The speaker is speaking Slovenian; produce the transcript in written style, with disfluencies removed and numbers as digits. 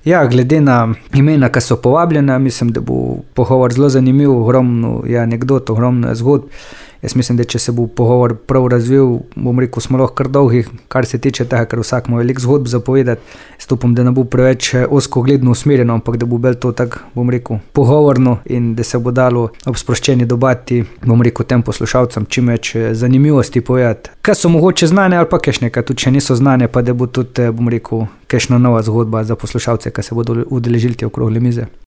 Ja, glede na imena, ki so povabljena, mislim, da bo pogovor zelo zanimiv, ogromno je anekdot, ogromno je zgodb. Jaz mislim, da če se bo pogovor prav razvil, bom rekel, smo lahko kar dolgi, kar se tiče tega, ker vsak ima veliko zgodb za povedati. Jaz upam, da ne bo preveč ozkogledno usmerjeno, ampak da bo bolj to tako, bom rekel, pogovorno in da se bo dalo ob sproščeni debati, bom rekel, tem poslušalcem čim več zanimivosti povedati. Kaj so mogoče znane ali pa kakšne, kaj tudi če niso znane, pa da bo tudi, bom rekel, kakšna nova zgodba za poslušalce, ki se bodo udeležili te okrogle mize.